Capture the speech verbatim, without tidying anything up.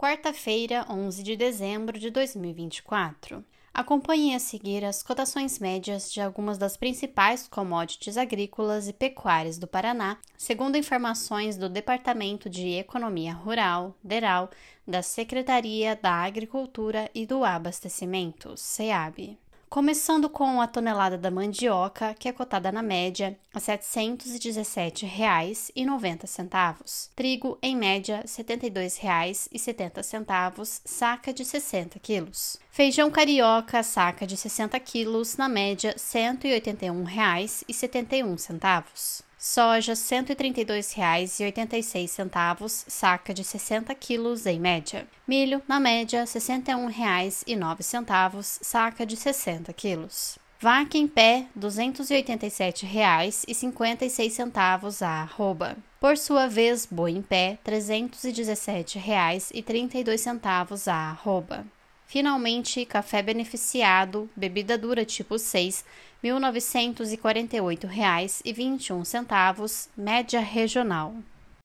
quarta-feira, onze de dezembro de dois mil e vinte e quatro. Acompanhe a seguir as cotações médias de algumas das principais commodities agrícolas e pecuárias do Paraná, segundo informações do Departamento de Economia Rural, DERAL, da Secretaria da Agricultura e do Abastecimento, SEAB. Começando com a tonelada da mandioca, que é cotada na média a setecentos e dezessete reais e noventa centavos. Trigo, em média, setenta e dois reais e setenta centavos, saca de sessenta quilos. Feijão carioca, saca de sessenta quilos, na média, cento e oitenta e um reais e setenta e um centavos. Soja, cento e trinta e dois reais e oitenta e seis centavos, saca de sessenta quilos em média. Milho, na média, sessenta e um reais e nove centavos, saca de sessenta quilos. Vaca em pé, duzentos e oitenta e sete reais e cinquenta e seis centavos a arroba. Por sua vez, boi em pé, trezentos e dezessete reais e trinta e dois centavos a arroba. Finalmente, café beneficiado, bebida dura tipo seis, mil novecentos e quarenta e oito reais e vinte e um centavos, média regional.